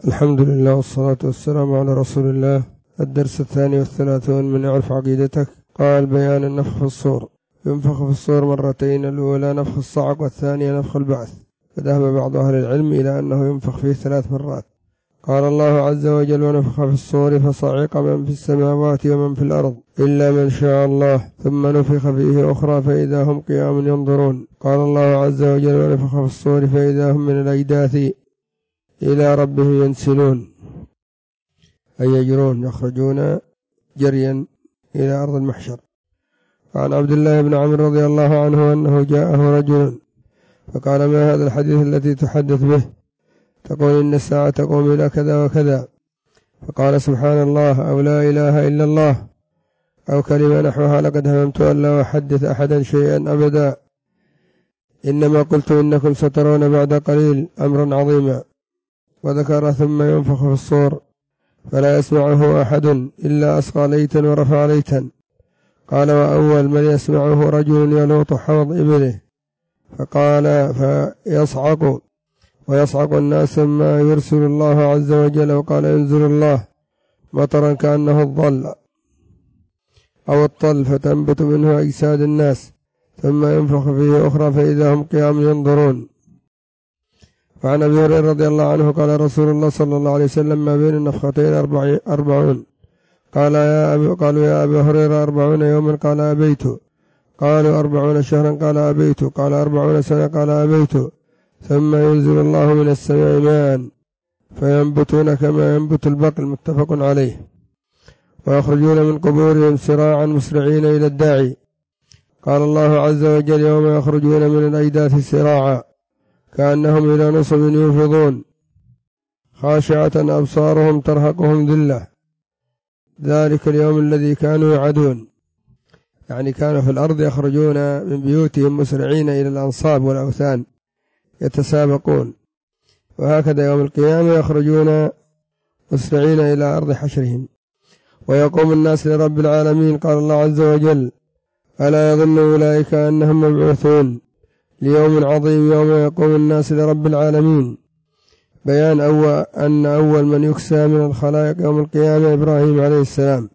الحمد لله والصلاة والسلام على رسول الله. الدرس 32 من اعرف عقيدتك. قال: بيان النفخ في الصور. ينفخ في الصور مرتين، الأولى نفخ الصعق والثانية نفخ البعث، فذهب بعض أهل العلم إلى أنه ينفخ فيه 3 مرات. قال الله عز وجل: ونفخ في الصور فصعق من في السماوات ومن في الأرض إلا من شاء الله، ثم نفخ فيه أخرى فإذا هم قيام ينظرون. قال الله عز وجل: ونفخ في الصور فإذا هم من الأجداث إلى ربهم ينسلون، أي يجرون، يخرجون جريا إلى أرض المحشر. وعن عبد الله بن عمرو رضي الله عنه أنه جاءه رجل فقال: ما هذا الحديث الذي تحدث به؟ تقول إن الساعة تقوم إلى كذا وكذا. فقال: سبحان الله، أو لا إله إلا الله، أو كلمة نحوها، لقد هممت أن لا أحدث أحدا شيئا أبدا، إنما قلت إنكم سترون بعد قليل أمرا عظيما. وذكر: ثم ينفخ في الصور فلا يسمعه أحد إلا أصغى ليتا ورفع ليتا. قال: وأول من يسمعه رجل يلوط حوض إبله، فقال فيصعق ويصعق الناس، ثم يرسل الله عز وجل، وقال: ينزل الله مطرا كأنه الظل أو الطل، فتنبت منه أجساد الناس، ثم ينفخ فيه أخرى فإذا هم قيام ينظرون. وعن أبي هريرة رضي الله عنه قال: رسول الله صلى الله عليه وسلم: ما بين النفختين 40. قالوا يا أبي هريرة 40 يوما؟ قال: أبيت. قالوا 40 شهرا؟ قال: أبيت. قال: 40 سنة؟ قال: أبيت. ثم ينزل الله من السماء ماء فينبتون كما ينبت البقل، متفق عليه. ويخرجون من قبورهم سراعا مسرعين إلى الداعي. قال الله عز وجل: يوم يخرجون من الأجداث سراعا كأنهم إلى نصب يوفضون، خاشعة أبصارهم ترهقهم ذلة، ذلك اليوم الذي كانوا يعدون. يعني كانوا في الأرض يخرجون من بيوتهم مسرعين إلى الأنصاب والأوثان يتسابقون، وهكذا يوم القيامة يخرجون مسرعين إلى أرض حشرهم، ويقوم الناس لرب العالمين. قال الله عز وجل: ألا يظن أولئك أنهم مبعوثون ليوم عظيم يوم يقوم الناس لرب العالمين. بيان أن أول من يكسى من الخلائق يوم القيامة إبراهيم عليه السلام،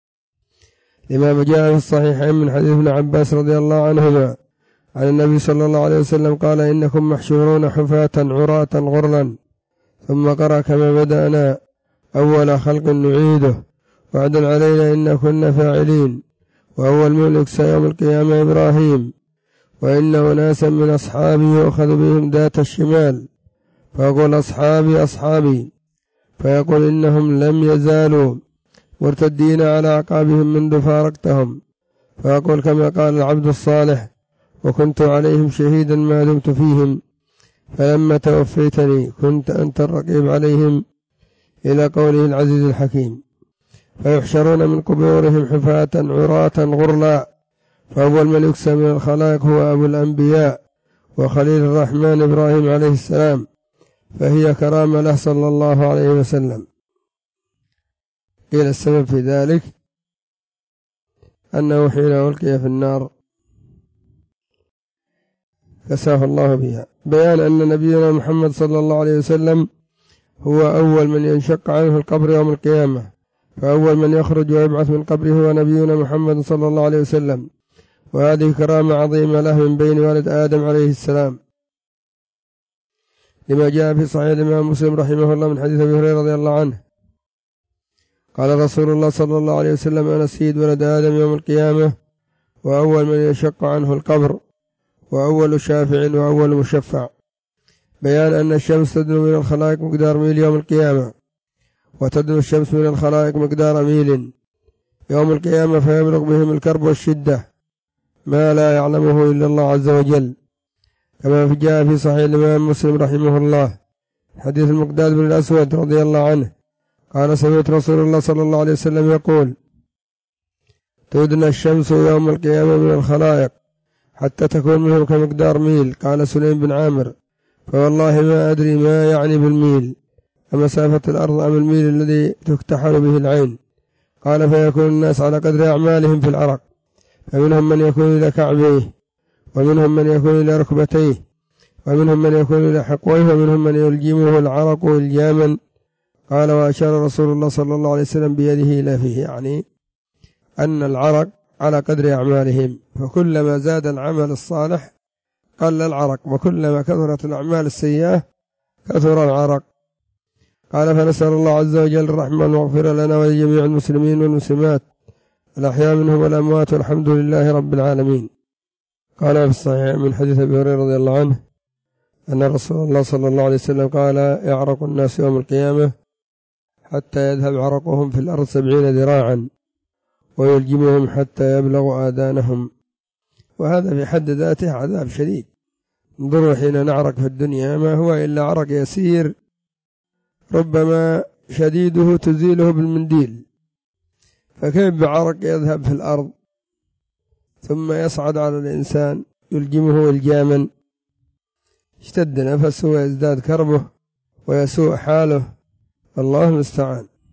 لما جاء في الصحيحين من حديث ابن عباس رضي الله عنهما عن النبي صلى الله عليه وسلم قال: إنكم محشورون حفاة عراة غرلا. ثم قرأ: كما بدأنا أول خلق نعيده وعدا علينا إن كنا فاعلين. وأول من يكسى يوم القيامة إبراهيم، وإن أناسا من أصحابي يؤخذ بهم ذات الشمال، فيقول: أصحابي أصحابي، فيقول: إنهم لم يزالوا مرتدين على أعقابهم منذ فارقتهم، فيقول: كما قال العبد الصالح: وكنت عليهم شهيدا ما دمت فيهم، فلما توفيتني كنت أنت الرقيب عليهم، إلى قوله العزيز الحكيم. فيحشرون من قبورهم حفاة عراة غرلا. فأول من يكسى من الخلائق هو أبو الأنبياء وخليل الرحمن إبراهيم عليه السلام، فهي كرامة له صلى الله عليه وسلم. قيل السبب في ذلك أنه حين ألقي في النار كساه الله بها. بيان أن نبينا محمد صلى الله عليه وسلم هو أول من ينشق عنه القبر يوم القيامة، فأول من يخرج ويبعث من قبره هو نبينا محمد صلى الله عليه وسلم، وهذه كرامة عظيمة له من بين والد آدم عليه السلام، لما جاء في صحيح الإمام مسلم رحمه الله من حديث أبي هريرة رضي الله عنه قال رسول الله صلى الله عليه وسلم: أنا سيد ولد آدم يوم القيامة، وأول من ينشق عنه القبر، وأول شافع وأول مشفع. بيان أن الشمس تدنو من الخلائق مقدار ميل يوم القيامة، وتدنو الشمس من الخلائق مقدار ميل يوم القيامة، فيبلغ بهم الكرب والشدة ما لا يعلمه إلا الله عز وجل، كما جاء في صحيح الإمام مسلم رحمه الله حديث المقداد بن الأسود رضي الله عنه قال: سمعت رسول الله صلى الله عليه وسلم يقول: تدنى الشمس يوم القيامة من الخلائق حتى تكون منه كمقدار ميل. قال سليم بن عامر: فوالله ما أدري ما يعني بالميل، أمسافة الأرض أم الميل الذي تكتحل به العين؟ قال: فيكون الناس على قدر أعمالهم في العرق، فمنهم من يكون إلى كعبيه، ومنهم من يكون إلى ركبتيه، ومنهم من يكون إلى حقويه، ومنهم من يلجمه العرق إلجاما قال وأشار رسول الله صلى الله عليه وسلم بيده إلى فيه، يعني أن العرق على قدر أعمالهم، فكلما زاد العمل الصالح قل العرق، وكلما كثرت الأعمال السيئة كثر العرق. قال فنسأل الله عز وجل الرحمة أن يغفر لنا ولجميع المسلمين والمسلمات الأحياء منهم والأموات، والحمد لله رب العالمين. قال في الصحيح من حديث أبي هريرة رضي الله عنه أن رسول الله صلى الله عليه وسلم قال يعرق الناس يوم القيامة حتى يذهب عرقهم في الأرض 70 ذراعا ويلجمهم حتى يبلغ آذانهم. وهذا في حد ذاته عذاب شديد. انظروا حين نعرق في الدنيا ما هو إلا عرق يسير ربما شديده تزيله بالمنديل، فكيف بعرق يذهب في الأرض ثم يصعد على الإنسان يلجمه إلجاما، اشتد نفسه ويزداد كربه ويسوء حاله، الله المستعان.